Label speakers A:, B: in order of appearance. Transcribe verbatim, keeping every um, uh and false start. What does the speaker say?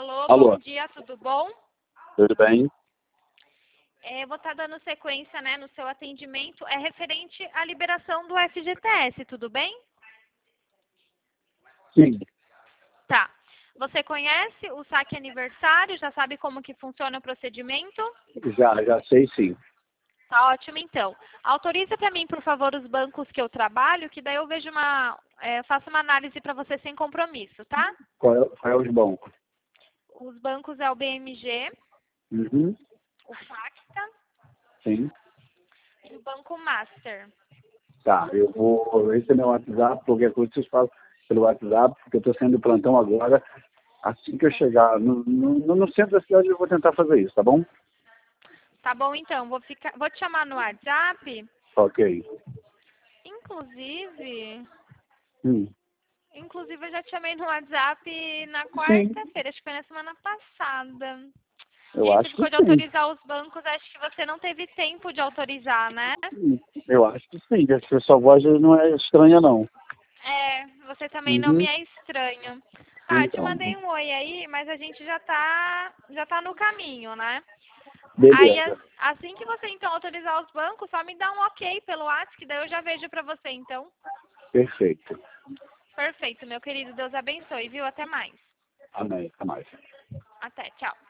A: Alô,
B: Alô.
A: bom dia, tudo bom?
B: Tudo bem?
A: É, vou estar dando sequência, né, no seu atendimento. É referente à liberação do F G T S, tudo bem?
B: Sim.
A: Tá. Você conhece o saque aniversário? Já sabe como que funciona o procedimento?
B: Já, já sei sim.
A: Tá ótimo, então. Autoriza para mim, por favor, os bancos que eu trabalho, que daí eu vejo uma, é, faço uma análise para você sem compromisso, tá?
B: Qual é, qual é os bancos?
A: Os bancos é o B M G,
B: Uhum.
A: o Facta
B: Sim.
A: e o Banco Master.
B: Tá, eu vou receber meu WhatsApp, qualquer coisa vocês falam pelo WhatsApp, porque eu estou saindo do plantão agora. Assim que eu chegar no, no, no centro da cidade, eu vou tentar fazer isso, tá bom?
A: Tá bom, então. Vou, ficar, vou te chamar no WhatsApp.
B: Ok.
A: Inclusive,
B: Hum.
A: inclusive eu já te chamei no WhatsApp na
B: Sim,
A: quarta-feira, acho que foi na semana passada. E
B: eu
A: aí você
B: acho que
A: ficou de
B: sim.
A: autorizar os bancos, acho que você não teve tempo de autorizar, né?
B: Hum, Eu acho que sim, que a sua voz não é estranha, não.
A: É, você também não me
B: Uhum.
A: é estranho. Tá, eu te
B: Então,
A: mandei um oi aí, mas a gente já tá, já tá no caminho, né? Aí, as-
B: beleza.
A: assim que você então autorizar os bancos, só me dá um ok pelo WhatsApp, que daí eu já vejo pra você, então.
B: Perfeito.
A: Perfeito, meu querido. Deus abençoe, viu? Até mais.
B: Amém. Até mais.
A: Até, tchau.